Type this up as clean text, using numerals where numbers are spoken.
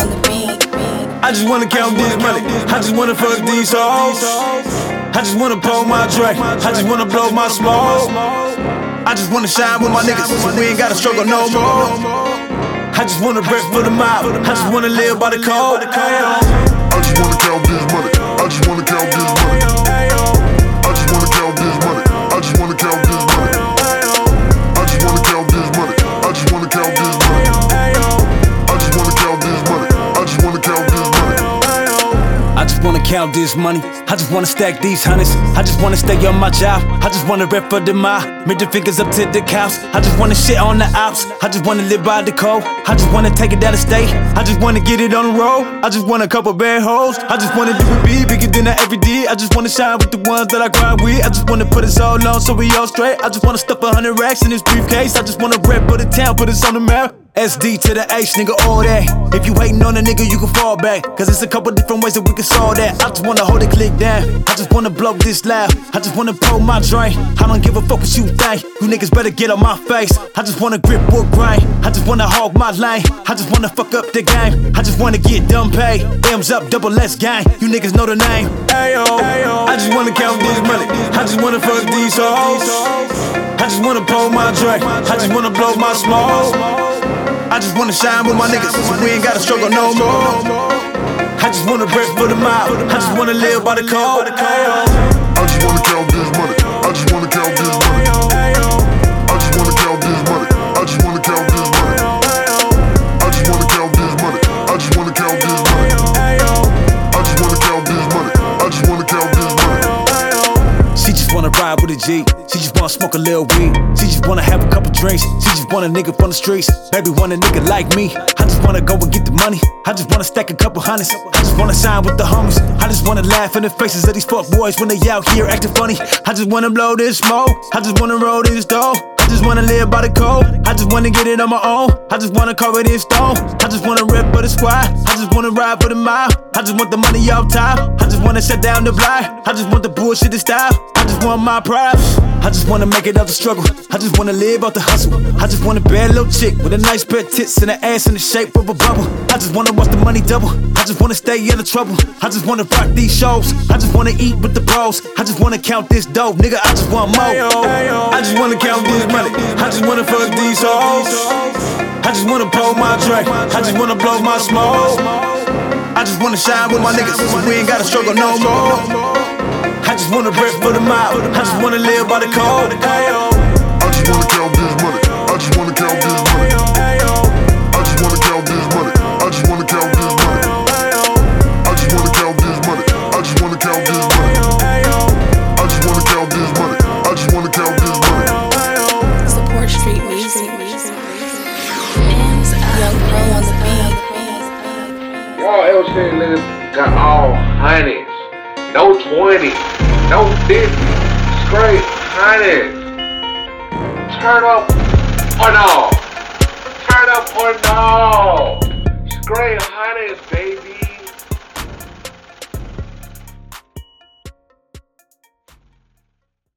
on the beat. I just wanna count this money. I just wanna fuck these hoes. I just wanna pull my drink. I just wanna blow my smoke. I just wanna shine with my niggas, so we ain't gotta struggle no more. I just wanna rip for the mob. I just wanna live by the code. I just wanna count this money. I just wanna count this money. I just wanna count this money. I just wanna count this money. I just wanna count this money. I just wanna count this money. I just wanna count this money. I just wanna count this money. I just wanna count this money. I just wanna stack these hundreds. I just wanna stay on my job. I just wanna rep for the mob. Middle fingers up to the cows. I just wanna shit on the ops. I just wanna live by the code. I just wanna take it down the state. I just wanna get it on the road. I just want a couple bad hoes. I just wanna do it bigger than I ever did. I just wanna shine with the ones that I grind with. I just wanna put us all on so we all straight. I just wanna stuff 100 racks in this briefcase. I just wanna rep for the town, put us on the map. SD to the H, nigga, all that. If you hating on a nigga, you can fall back. Cause it's a couple different ways that we can solve that. I just wanna hold it click down. I just wanna blow this loud. I just wanna pull my drink. I don't give a fuck what you think. You niggas better get on my face. I just wanna grip wood grain. I just wanna hog my lane. I just wanna fuck up the game. I just wanna get dumb paid. M's up, double less gang. You niggas know the name. Ayo. I just wanna count this money. I just wanna fuck these hoes. I just wanna pull my drink. I just wanna blow my smoke. I just wanna shine with my niggas, so we ain't gotta struggle no more. I just wanna rip for the mob. I just wanna live by the code. I just wanna count this money. I just wanna count this money. I just wanna count this money. I just wanna count this money. I just wanna count this money. I just wanna count this money. I just wanna count this money. I just wanna count this money. She just wanna ride with a G. She just wanna smoke a little weed. She just wanna have a couple drinks. She just want a nigga from the streets. Baby want a nigga like me. I just wanna go and get the money. I just wanna stack a couple hundreds. I just wanna sign with the homies. I just wanna laugh in the faces of these fuck boys when they out here acting funny. I just wanna blow this smoke. I just wanna roll this dough. I just wanna live by the code. I just wanna get it on my own. I just wanna carve it in stone. I just wanna rip for the squad. I just wanna ride for the mile. I just want the money off top. I just wanna shut down the block. I just want the bullshit to stop. I just want my props. I just wanna make it out the struggle. I just wanna live out the hustle. I just want a bad little chick with a nice pair of tits and an ass in the shape of a bubble. I just wanna watch the money double. I just wanna stay out of trouble. I just wanna rock these shows. I just wanna eat with the bros. I just wanna count this dough, nigga. I just want more. I just wanna count this money. I just wanna fuck these hoes. I just wanna pull my drink. I just wanna blow my smoke. I just wanna shine with my niggas, so we ain't gotta struggle no more. I just wanna rip for the mob. I just wanna live by the code. I just wanna count this money. I just wanna count this money. I just wanna count this money. I just wanna count this money. I just wanna count this money. I just wanna count this money. I just wanna count this money. I just wanna count this money. Support street music. Young Pro on the beat. Y'all ever seen niggas got all honeys? No 20, no 50, straight honeys. Turn up or no? Turn up or no? Straight honeys, baby.